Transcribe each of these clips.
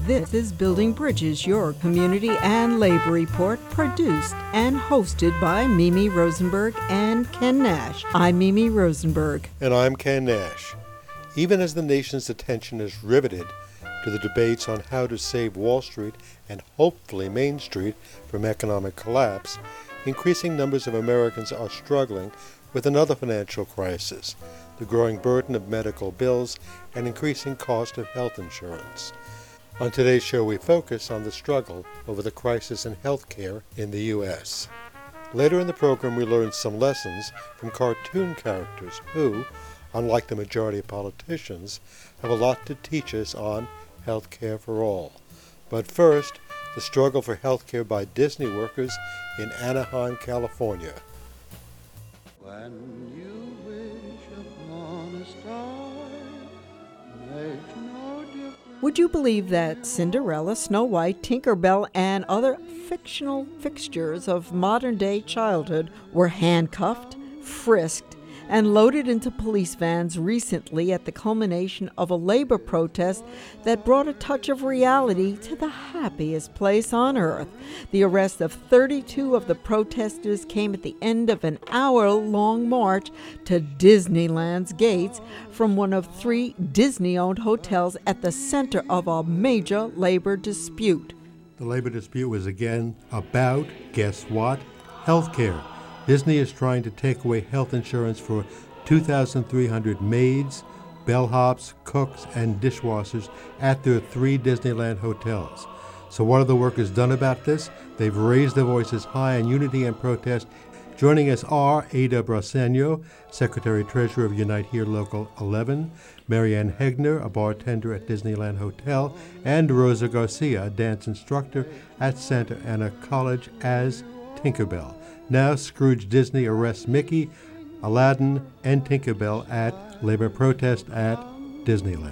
This is Building Bridges, your community and labor report, produced and hosted by Mimi Rosenberg and Ken Nash. I'm Mimi Rosenberg. And I'm Ken Nash. Even as the nation's attention is riveted to the debates on how to save Wall Street and hopefully Main Street from economic collapse, increasing numbers of Americans are struggling with another financial crisis, the growing burden of medical bills and increasing cost of health insurance. On today's show, we focus on the struggle over the crisis in health care in the U.S. Later in the program, we learn some lessons from cartoon characters who, unlike the majority of politicians, have a lot to teach us on health care for all. But first, the struggle for health care by Disney workers in Anaheim, California. When you wish upon a star, makes no difference. Would you believe that Cinderella, Snow White, Tinker Bell, and other fictional fixtures of modern-day childhood were handcuffed, frisked, and loaded into police vans recently at the culmination of a labor protest that brought a touch of reality to the happiest place on earth? The arrest of 32 of the protesters came at the end of an hour-long march to Disneyland's gates from one of 3 Disney-owned hotels at the center of a major labor dispute. The labor dispute was again about, guess what? Healthcare. Disney is trying to take away health insurance for 2,300 maids, bellhops, cooks, and dishwashers at their 3 Disneyland hotels. So what have the workers done about this? They've raised their voices high in unity and protest. Joining us are Ada Braseno, Secretary-Treasurer of Unite Here Local 11, Marianne Hegner, a bartender at Disneyland Hotel, and Rosa Garcia, a dance instructor at Santa Ana College as Tinkerbell. Now Scrooge Disney arrests Mickey, Aladdin, and Tinkerbell at labor protest at Disneyland.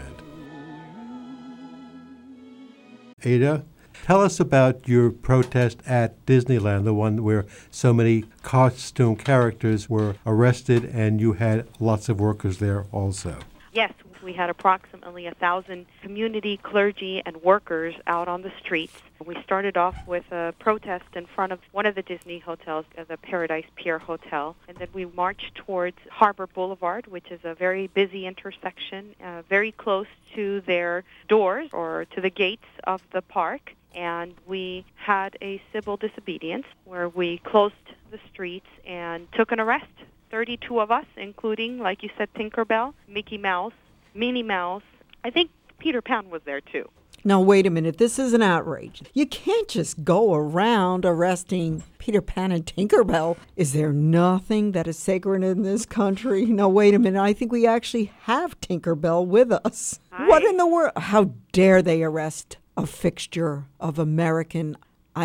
Ada, tell us about your protest at Disneyland, the one where so many costume characters were arrested and you had lots of workers there also. Yes, we had approximately 1,000 community, clergy, and workers out on the streets. We started off with a protest in front of one of the Disney hotels, the Paradise Pier Hotel, and then we marched towards Harbor Boulevard, which is a very busy intersection, very close to their doors or to the gates of the park. And we had a civil disobedience where we closed the streets and took an arrest. 32 of us, including, like you said, Tinkerbell, Mickey Mouse, Minnie Mouse. I think Peter Pan was there, too. Now, wait a minute. This is an outrage. You can't just go around arresting Peter Pan and Tinkerbell. Is there nothing that is sacred in this country? No, wait a minute. I think we actually have Tinkerbell with us. What in the world? How dare they arrest a fixture of American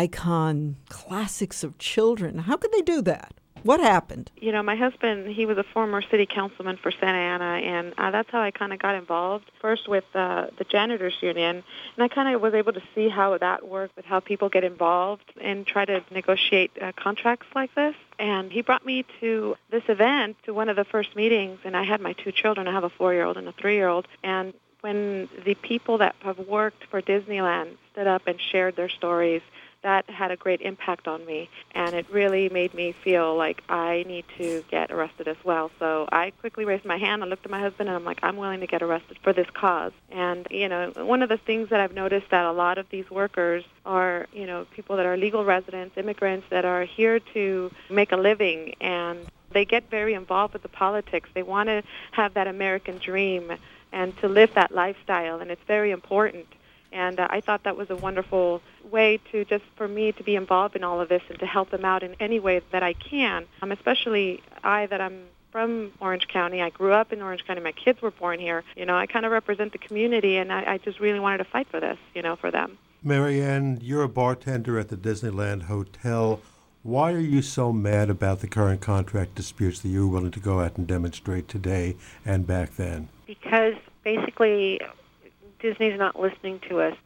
icon classics of children? How could they do that? What happened? You know, my husband, he was a former city councilman for Santa Ana, and that's how I kind of got involved, first with the janitors union, and I kind of was able to see how that worked, with how people get involved and try to negotiate contracts like this. And he brought me to this event, to one of the first meetings, and I had my 2 children. I have a 4-year-old and a 3-year-old, and when the people that have worked for Disneyland stood up and shared their stories, that had a great impact on me, and it really made me feel like I need to get arrested as well. So I quickly raised my hand, I looked at my husband, and I'm like, I'm willing to get arrested for this cause. And, you know, one of the things that I've noticed that a lot of these workers are, you know, people that are legal residents, immigrants that are here to make a living, and they get very involved with the politics. They want to have that American dream and to live that lifestyle, and it's very important. And I thought that was a wonderful way to just for me to be involved in all of this and to help them out in any way that I can. Especially I'm from Orange County. I grew up in Orange County. My kids were born here. You know, I kind of represent the community, and I just really wanted to fight for this, you know, for them. Marianne, you're a bartender at the Disneyland Hotel. Why are you so mad about the current contract disputes that you were willing to go out and demonstrate today and back then? Because basically Disney's not listening to us.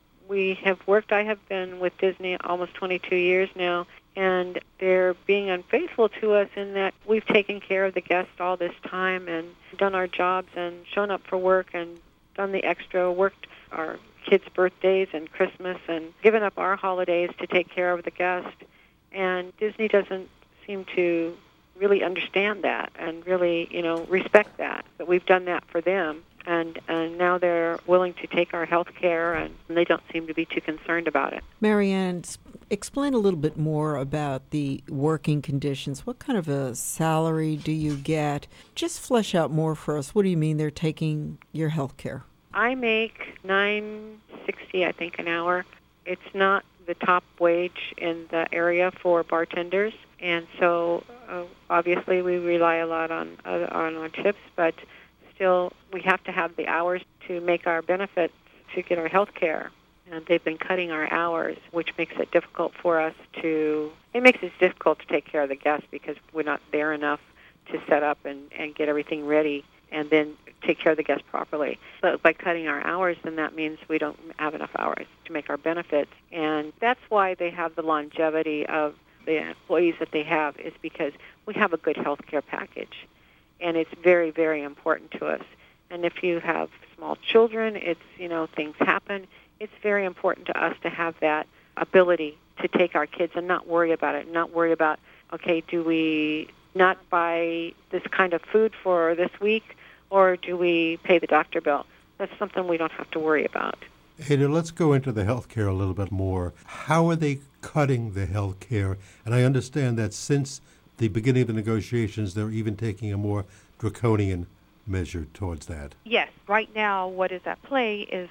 I have been with Disney almost 22 years now, and they're being unfaithful to us in that we've taken care of the guests all this time and done our jobs and shown up for work and done the extra, worked our kids' birthdays and Christmas and given up our holidays to take care of the guest. And Disney doesn't seem to really understand that and really, respect that we've done that for them. And now they're willing to take our health care, and they don't seem to be too concerned about it. Marianne, explain a little bit more about the working conditions. What kind of a salary do you get? Just flesh out more for us. What do you mean they're taking your health care? I make $9.60, I think, an hour. It's not the top wage in the area for bartenders, and so obviously we rely a lot on our tips, but still we have to have the hours to make our benefits to get our health care. And they've been cutting our hours, which makes it difficult for us it makes it difficult to take care of the guests because we're not there enough to set up and get everything ready and then take care of the guests properly. But by cutting our hours, then that means we don't have enough hours to make our benefits. And that's why they have the longevity of the employees that they have, is because we have a good health care package. And it's very, very important to us. And if you have small children, things happen. It's very important to us to have that ability to take our kids and not worry about it, not worry about, okay, do we not buy this kind of food for this week, or do we pay the doctor bill? That's something we don't have to worry about. Ada, let's go into the health care a little bit more. How are they cutting the health care? And I understand that since the beginning of the negotiations, they're even taking a more draconian measure towards that. Yes. Right now, what is at play is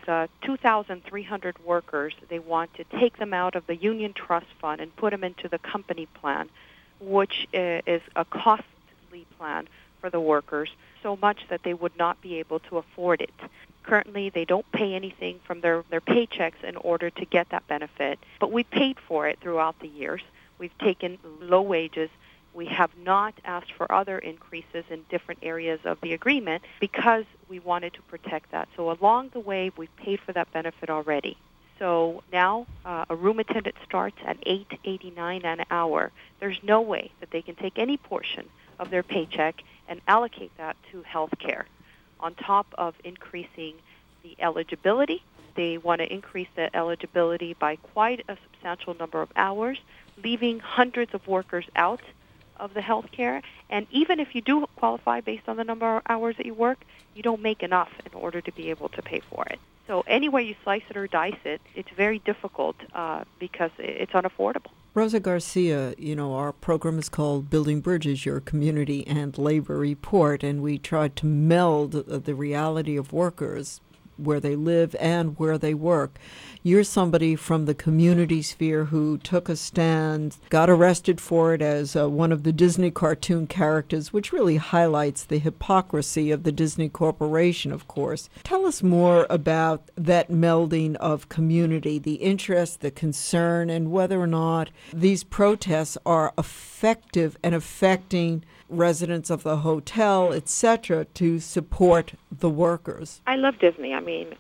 2,300 workers. They want to take them out of the union trust fund and put them into the company plan, which is a costly plan for the workers, so much that they would not be able to afford it. Currently, they don't pay anything from their paychecks in order to get that benefit, but we paid for it throughout the years. We've taken low wages. We have not asked for other increases in different areas of the agreement because we wanted to protect that. So along the way, we've paid for that benefit already. So now a room attendant starts at $8.89 an hour. There's no way that they can take any portion of their paycheck and allocate that to health care. On top of increasing the eligibility, they want to increase the eligibility by quite a substantial number of hours, leaving hundreds of workers out of the health care. And even if you do qualify based on the number of hours that you work, you don't make enough in order to be able to pay for it. So any way you slice it or dice it, it's very difficult because it's unaffordable. Rosa Garcia, our program is called Building Bridges, Your Community and Labor Report, and we tried to meld the reality of workers where they live and where they work. You're somebody from the community sphere who took a stand, got arrested for it as one of the Disney cartoon characters, which really highlights the hypocrisy of the Disney Corporation, of course. Tell us more about that melding of community, the interest, the concern, and whether or not these protests are effective and affecting residents of the hotel, etc., to support the workers. I love Disney.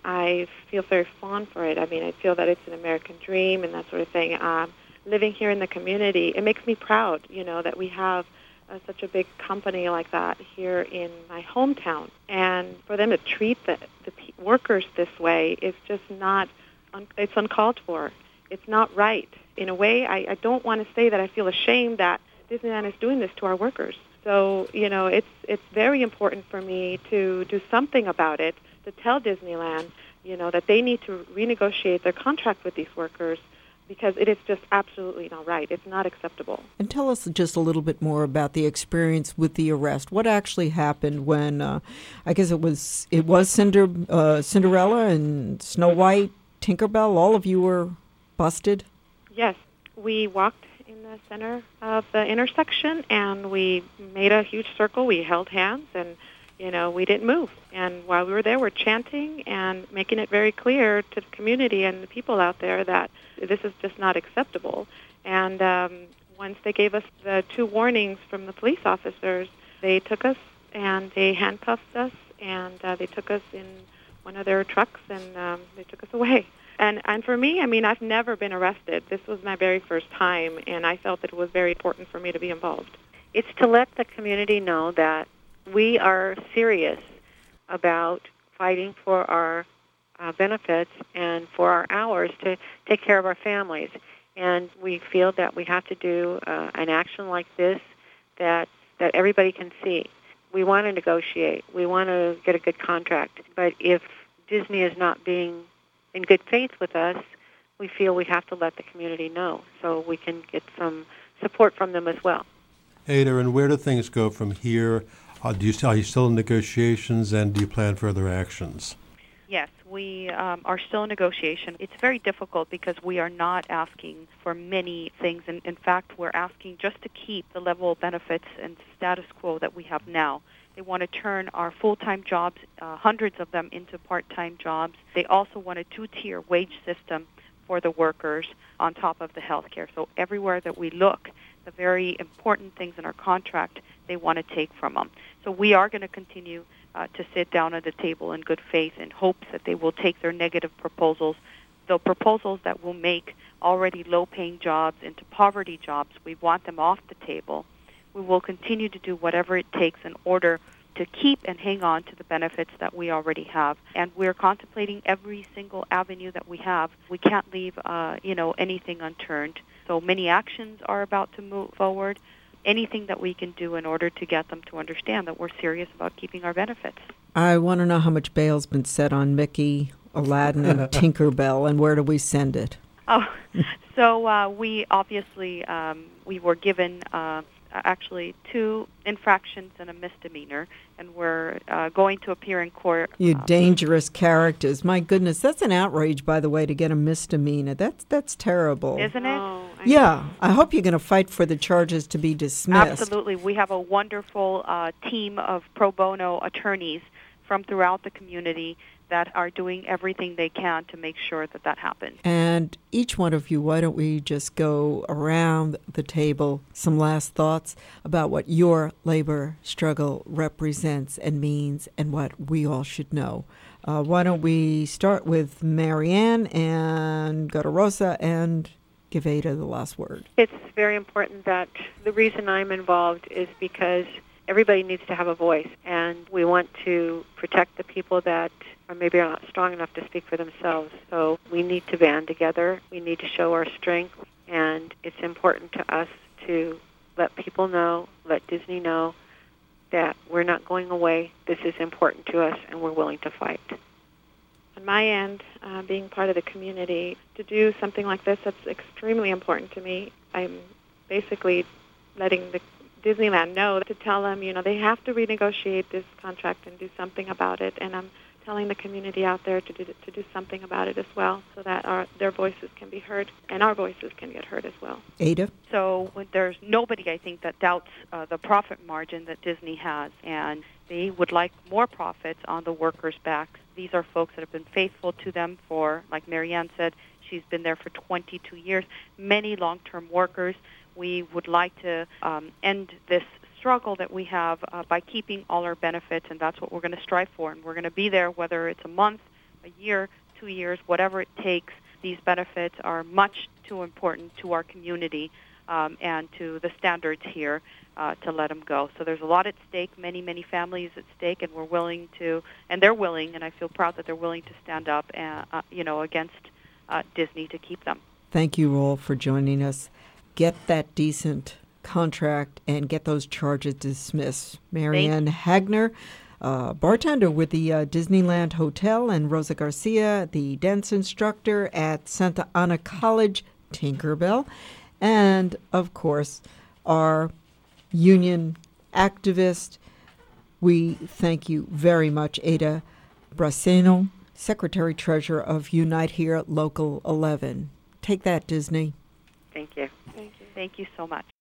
I feel very fond for it. I feel that it's an American dream and that sort of thing. Living here in the community, it makes me proud, that we have such a big company like that here in my hometown. And for them to treat the workers this way is just not, it's uncalled for. It's not right. In a way, I don't want to say that I feel ashamed that Disneyland is doing this to our workers. So, it's very important for me to do something about it, to tell Disneyland, that they need to renegotiate their contract with these workers because it is just absolutely not right. It's not acceptable. And tell us just a little bit more about the experience with the arrest. What actually happened when, I guess it was Cinderella and Snow White, Tinkerbell, all of you were busted? Yes. We walked in the center of the intersection, and we made a huge circle. We held hands, and, we didn't move. And while we were there, we're chanting and making it very clear to the community and the people out there that this is just not acceptable. And once they gave us the 2 warnings from the police officers, they took us and they handcuffed us, and they took us in one of their trucks, and they took us away. And for me, I've never been arrested. This was my very first time, and I felt that it was very important for me to be involved. It's to let the community know that we are serious about fighting for our benefits and for our hours to take care of our families. And we feel that we have to do an action like this that everybody can see. We want to negotiate. We want to get a good contract. But if Disney is not being in good faith with us, we feel we have to let the community know so we can get some support from them as well. Ada, and where do things go from here? Are you still in negotiations, and do you plan further actions? Yes, we are still in negotiation. It's very difficult because we are not asking for many things. And in fact, we're asking just to keep the level of benefits and status quo that we have now. They want to turn our full-time jobs, hundreds of them, into part-time jobs. They also want a two-tier wage system for the workers on top of the health care. So everywhere that we look, the very important things in our contract, they want to take from them. So we are going to continue to sit down at the table in good faith in hopes that they will take their negative proposals, the proposals that will make already low-paying jobs into poverty jobs. We want them off the table. We will continue to do whatever it takes in order to keep and hang on to the benefits that we already have. And we're contemplating every single avenue that we have. We can't leave, anything unturned. So many actions are about to move forward. Anything that we can do in order to get them to understand that we're serious about keeping our benefits. I want to know how much bail's been set on Mickey, Aladdin, and Tinkerbell, and where do we send it? Oh, so we obviously, we were given actually 2 infractions and a misdemeanor, and we're going to appear in court. You dangerous characters. My goodness, that's an outrage, by the way, to get a misdemeanor. That's terrible. Isn't it? Oh, Yeah, I hope you're going to fight for the charges to be dismissed. Absolutely. We have a wonderful team of pro bono attorneys from throughout the community that are doing everything they can to make sure that that happens. And each one of you, why don't we just go around the table, some last thoughts about what your labor struggle represents and means and what we all should know. Why don't we start with Marianne and go to Rosa and give Ada the last word. It's very important that the reason I'm involved is because everybody needs to have a voice, and we want to protect the people that are maybe not strong enough to speak for themselves. So we need to band together. We need to show our strength, and it's important to us to let people know, let Disney know that we're not going away. This is important to us, and we're willing to fight. On my end, being part of the community, to do something like this, that's extremely important to me. I'm basically letting the Disneyland know to tell them, they have to renegotiate this contract and do something about it. And I'm telling the community out there to do something about it as well, so that their voices can be heard and our voices can get heard as well. Ada? So there's nobody, I think, that doubts the profit margin that Disney has, and they would like more profits on the workers' backs. These are folks that have been faithful to them for, like Marianne said, she's been there for 22 years. Many long-term workers. We would like to end this struggle that we have by keeping all our benefits, and that's what we're going to strive for. And we're going to be there whether it's a month, a year, 2 years, whatever it takes. These benefits are much too important to our community and to the standards here to let them go. So there's a lot at stake, many, many families at stake, and we're willing to, and they're willing, and I feel proud that they're willing to stand up, against Disney to keep them. Thank you all for joining us. Get that decent contract and get those charges dismissed. Marianne Hagner, bartender with the Disneyland Hotel, and Rosa Garcia, the dance instructor at Santa Ana College, Tinkerbell, and, of course, our union activist. We thank you very much, Ada Braceno, Secretary-Treasurer of Unite Here Local 11. Take that, Disney. Thank you. Thank you. Thank you so much.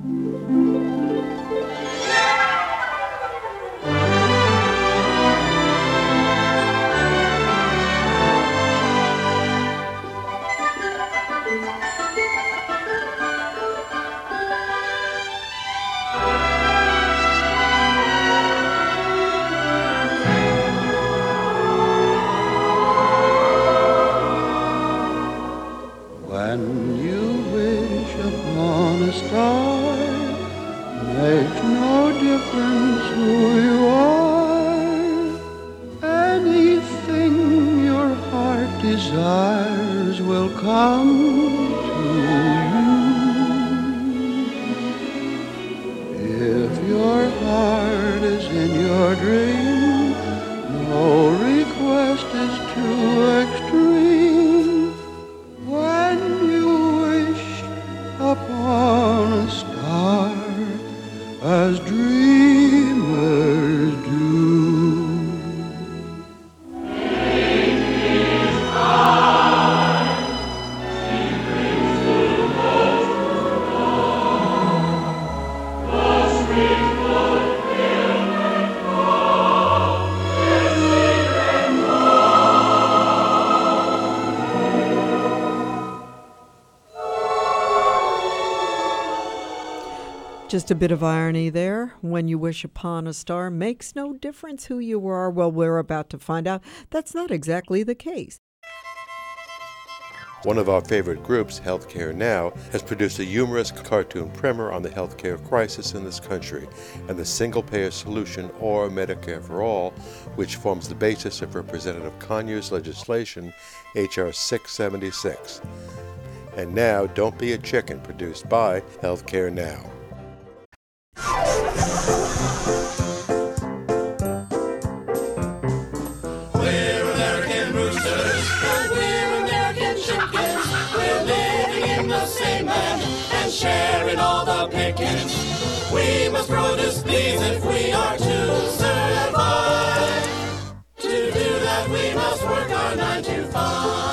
When you wish upon a star, makes no difference who you are. Anything your heart answers will come to you. If your heart is in your dream, no request is too extreme. When you wish upon a star, as dreamers do. Just a bit of irony there. When you wish upon a star, makes no difference who you are. Well, we're about to find out that's not exactly the case. One of our favorite groups, Healthcare Now, has produced a humorous cartoon primer on the healthcare crisis in this country and the single-payer solution, or Medicare for All, which forms the basis of Representative Conyers' legislation, H.R. 676. And now, Don't Be a Chicken, produced by Healthcare Now. We're American roosters, and we're American chickens. We're living in the same land and sharing all the pickings. We must produce these if we are to survive. To do that, we must work our 9 to 5.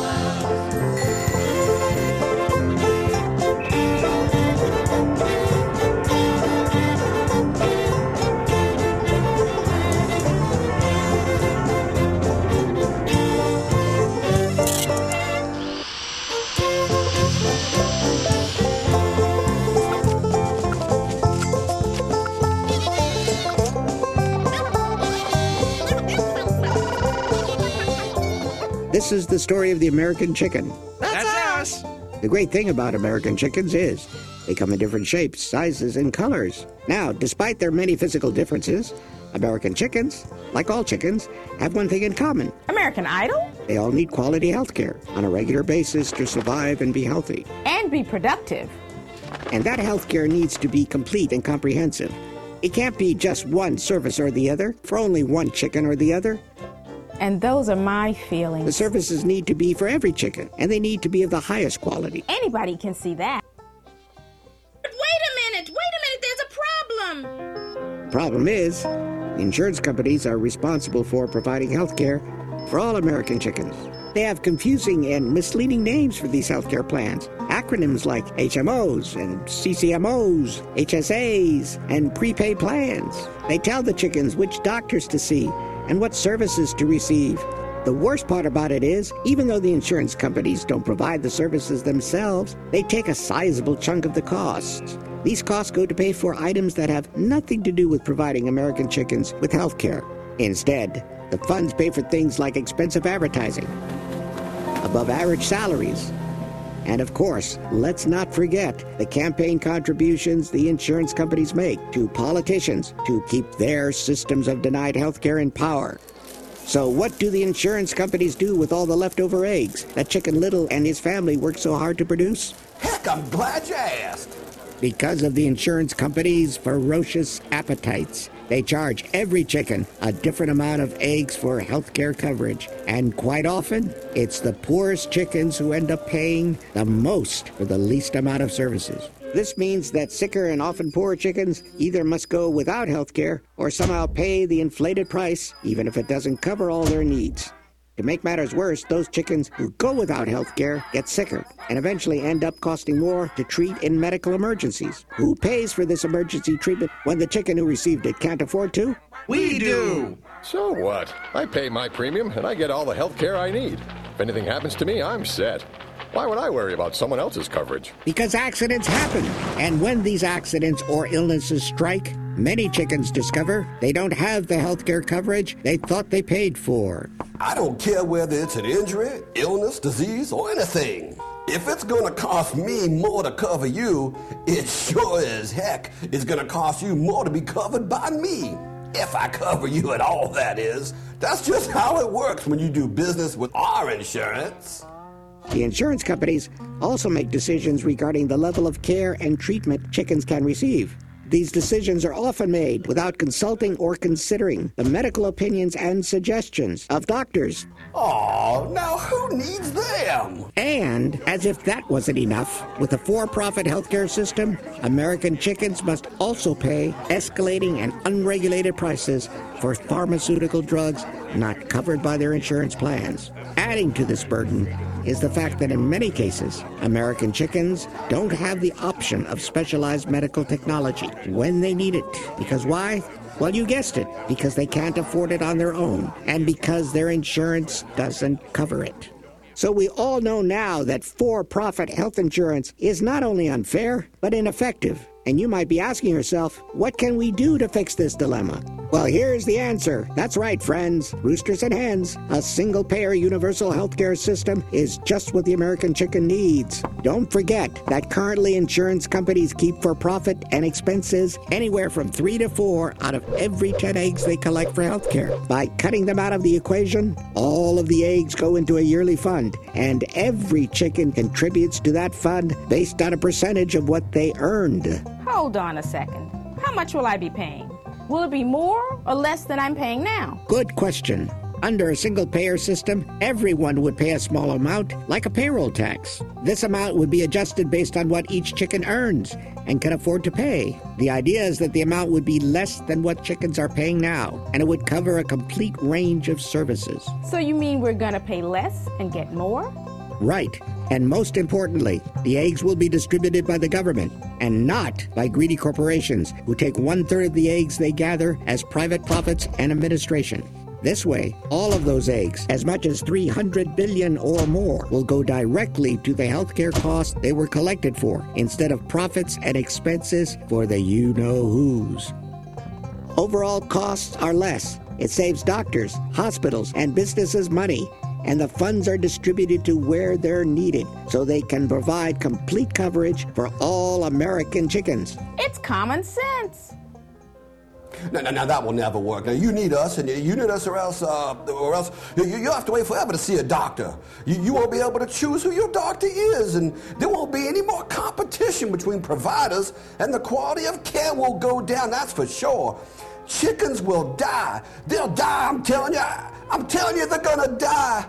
This is the story of the American chicken. That's us! The great thing about American chickens is they come in different shapes, sizes, and colors. Now, despite their many physical differences, American chickens, like all chickens, have one thing in common. American Idol? They all need quality health care on a regular basis to survive and be healthy. And be productive. And that health care needs to be complete and comprehensive. It can't be just one service or the other, for only one chicken or the other. And those are my feelings. The services need to be for every chicken, and they need to be of the highest quality. Anybody can see that. Wait a minute, there's a problem. Problem is, insurance companies are responsible for providing health care for all American chickens. They have confusing and misleading names for these healthcare plans. Acronyms like HMOs and CCMOs, HSAs, and prepaid plans. They tell the chickens which doctors to see and what services to receive. The worst part about it is, even though the insurance companies don't provide the services themselves, they take a sizable chunk of the costs. These costs go to pay for items that have nothing to do with providing American chickens with health care. Instead, the funds pay for things like expensive advertising, above-average salaries, and of course, let's not forget the campaign contributions the insurance companies make to politicians to keep their systems of denied health care in power. So what do the insurance companies do with all the leftover eggs that Chicken Little and his family worked so hard to produce? Heck, I'm glad you asked. Because of the insurance companies' ferocious appetites, they charge every chicken a different amount of eggs for health care coverage. And quite often, it's the poorest chickens who end up paying the most for the least amount of services. This means that sicker and often poorer chickens either must go without health care or somehow pay the inflated price, even if it doesn't cover all their needs. To make matters worse, those chickens who go without health care get sicker and eventually end up costing more to treat in medical emergencies. Who pays for this emergency treatment when the chicken who received it can't afford to? We do! So what? I pay my premium and I get all the health care I need. If anything happens to me, I'm set. Why would I worry about someone else's coverage? Because accidents happen. And when these accidents or illnesses strike, many chickens discover they don't have the health care coverage they thought they paid for. I don't care whether it's an injury, illness, disease, or anything. If it's gonna cost me more to cover you, it sure as heck is gonna cost you more to be covered by me. If I cover you at all, that is. That's just how it works when you do business with our insurance. The insurance companies also make decisions regarding the level of care and treatment chickens can receive. These decisions are often made without consulting or considering the medical opinions and suggestions of doctors. Oh, now who needs them? And, as if that wasn't enough, with a for-profit healthcare system, American chickens must also pay escalating and unregulated prices for pharmaceutical drugs not covered by their insurance plans. Adding to this burden is the fact that in many cases, American chickens don't have the option of specialized medical technology when they need it. Because why? Well, you guessed it, because they can't afford it on their own, and because their insurance doesn't cover it. So we all know now that for-profit health insurance is not only unfair, but ineffective. And you might be asking yourself, what can we do to fix this dilemma? Well, here's the answer. That's right, friends. Roosters and hens. A single-payer universal healthcare system is just what the American chicken needs. Don't forget that currently insurance companies keep for profit and expenses anywhere from 3 to 4 out of every 10 eggs they collect for healthcare. By cutting them out of the equation, all of the eggs go into a yearly fund, and every chicken contributes to that fund based on a percentage of what they earned. Hold on a second. How much will I be paying? Will it be more or less than I'm paying now? Good question. Under a single-payer system, everyone would pay a small amount, like a payroll tax. This amount would be adjusted based on what each chicken earns and can afford to pay. The idea is that the amount would be less than what chickens are paying now, and it would cover a complete range of services. So you mean we're going to pay less and get more? Right. And most importantly, the eggs will be distributed by the government and not by greedy corporations who take 1/3 of the eggs they gather as private profits and administration. This way, all of those eggs, as much as 300 billion or more, will go directly to the healthcare costs they were collected for, instead of profits and expenses for the you-know-whos. Overall costs are less. It saves doctors, hospitals, and businesses money, and the funds are distributed to where they're needed so they can provide complete coverage for all American chickens. It's common sense. Now, that will never work. Now, you need us, and you need us, or else you have to wait forever to see a doctor. You won't be able to choose who your doctor is, and there won't be any more competition between providers, and the quality of care will go down, that's for sure. Chickens will die. They'll die, I'm telling you. I'm telling you, they're gonna die.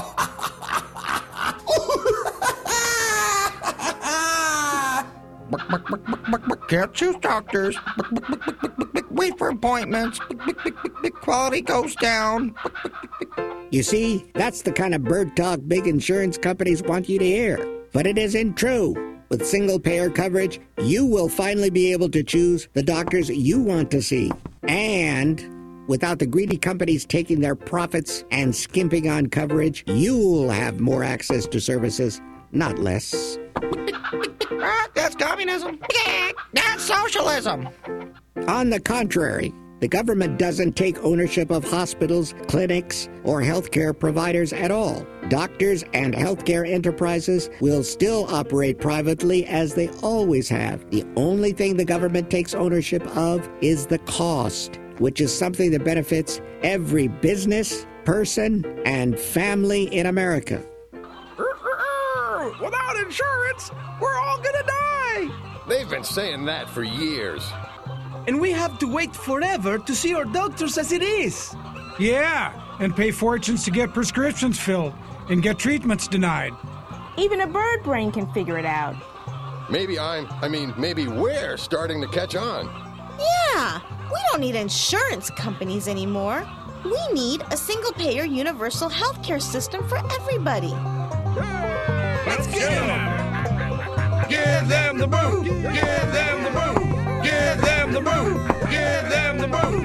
Can't choose doctors. Wait for appointments. Quality goes down. You see, that's the kind of bird talk big insurance companies want you to hear. But it isn't true. With single-payer coverage, you will finally be able to choose the doctors you want to see. And without the greedy companies taking their profits and skimping on coverage, you'll have more access to services, not less. That's communism. That's socialism. On the contrary, the government doesn't take ownership of hospitals, clinics, or healthcare providers at all. Doctors and healthcare enterprises will still operate privately as they always have. The only thing the government takes ownership of is the cost, which is something that benefits every business, person, and family in America. Without insurance, we're all gonna die. They've been saying that for years. And we have to wait forever to see our doctors as it is. Yeah, and pay fortunes to get prescriptions filled and get treatments denied. Even a bird brain can figure it out. Maybe we're starting to catch on. Yeah, we don't need insurance companies anymore. We need a single-payer universal healthcare system for everybody. Let's get them! Give them the boot! Give them the boot! Give them the boot! Give them the boot!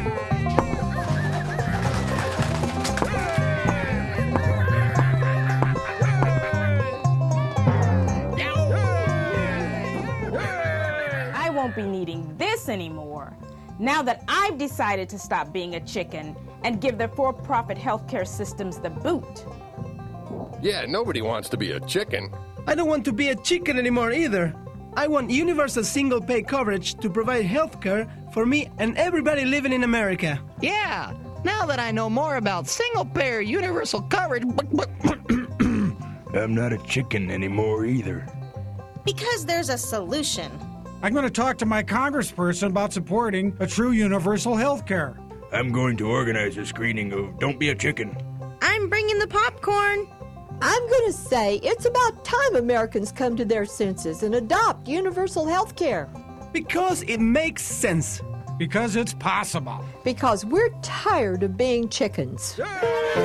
I won't be needing this anymore. Now that I've decided to stop being a chicken and give their for-profit healthcare systems the boot. Yeah, nobody wants to be a chicken. I don't want to be a chicken anymore either. I want universal single-pay coverage to provide health care for me and everybody living in America. Yeah, now that I know more about single-payer universal coverage, I'm not a chicken anymore either. Because there's a solution. I'm going to talk to my congressperson about supporting a true universal health care. I'm going to organize a screening of Don't Be a Chicken. I'm bringing the popcorn. I'm going to say it's about time Americans come to their senses and adopt universal health care. Because it makes sense. Because it's possible. Because we're tired of being chickens. We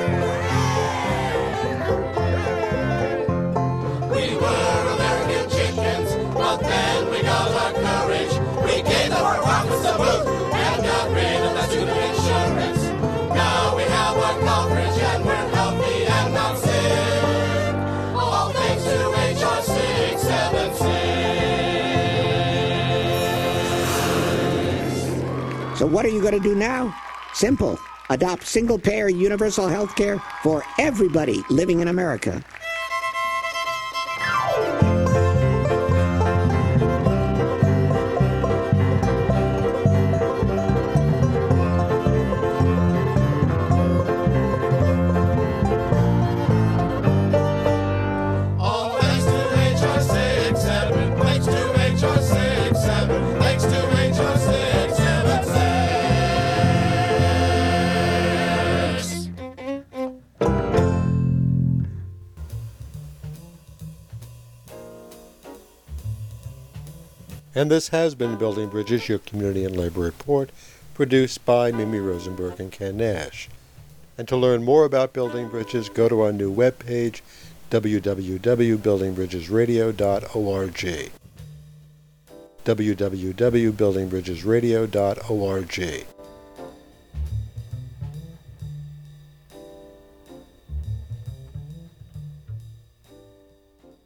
were American chickens, but then we got our courage. We gave them our profits to boot and got rid of that stupid insurance. Now we have our coverage and we're healthy and not sick. All thanks to HR 676. So what are you going to do now? Simple. Adopt single-payer universal health care for everybody living in America. All thanks to HR 67. Thanks to HR 67. Thanks to HR 676. And this has been Building Bridges, your community and labor report, produced by Mimi Rosenberg and Ken Nash. And to learn more about Building Bridges, go to our new webpage, www.buildingbridgesradio.org. www.buildingbridgesradio.org.